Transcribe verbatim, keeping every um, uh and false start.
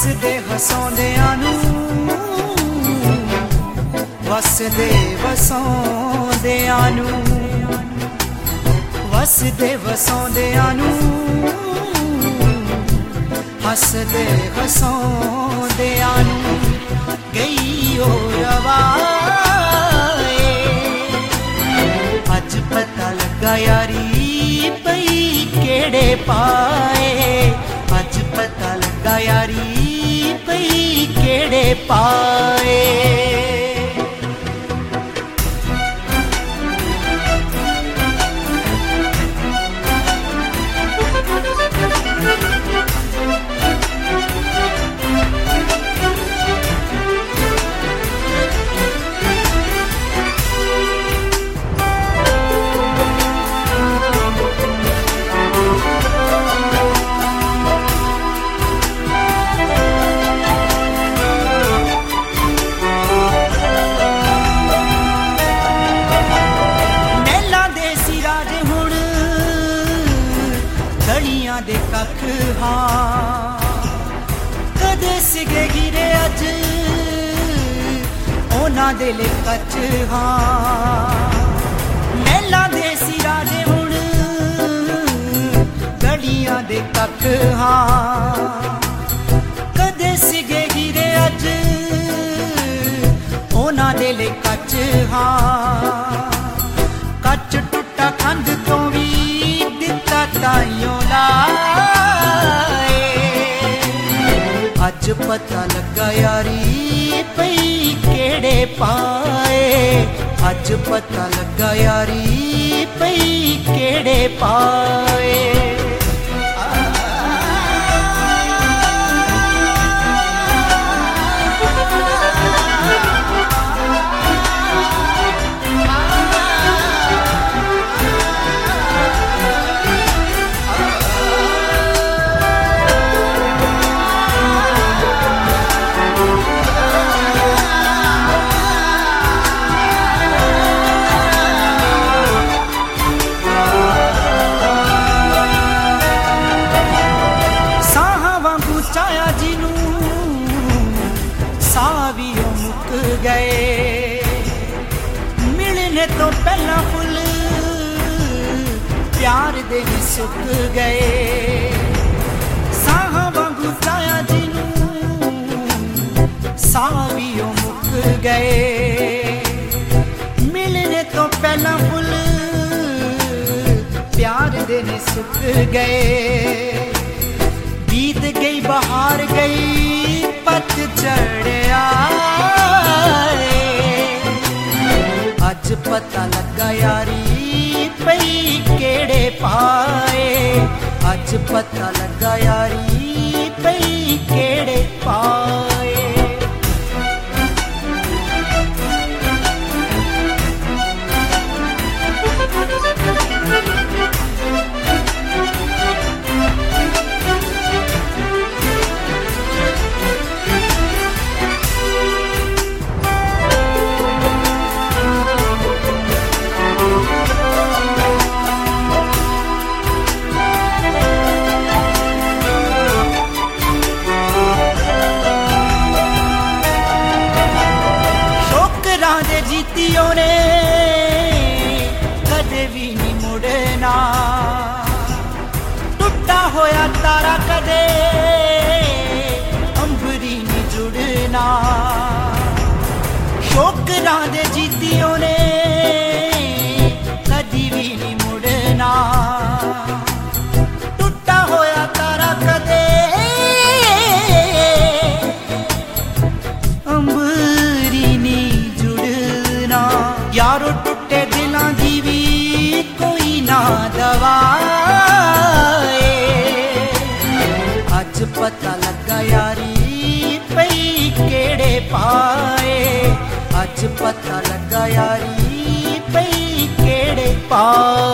वसदे हसौंदियां नूं वसदे वसौंदियां नूं वसदे वसौंदियां नूं हसदे हसौंदियां नूं गई ओ रवाए अज पता लगा यारी पई केड़े पाए अज पता लगा यारी पई केड़े पाए दे कख हाँ कदे सिगे गिरे अज ओना दे ले कच हाँ मैला दे सिरा दे हुण गड़ियां दे कख हाँ कदे सिगे गिरे अज ओना दे ले कच हाँ कच टुटा कंध तो भी दिता ताइयों लाए अज पता लगा यारी पई केड़े पाए अज पता लगा यारी पई केड़े पाए सावियों मुक गए मिलने तो पहला फुल प्यार दे भी सुक गए साहा वांगू साया जिनू सावियों मुक गए मिलने तो पहला फुल प्यार दे ने सुक गए बीत गई बहार गई पत चढ़िया अज पता लगा यारी पई केड़े पाए अज पता लगा यारी पई केड़े पाए जीतियों ने कदे भी नहीं मुड़ना टुटा होया तारा कदे अंबरी नहीं जुड़ना शोकरां दे जीतियों ने कदी भी नहीं मुड़ना टुटा होया तारा कदे अंबरी नहीं यारो टुटे दिलां दी भी कोई ना दवाए अज पता लगा यारी पई केड़े पाए अज पता लगा यारी पई केड़े पाए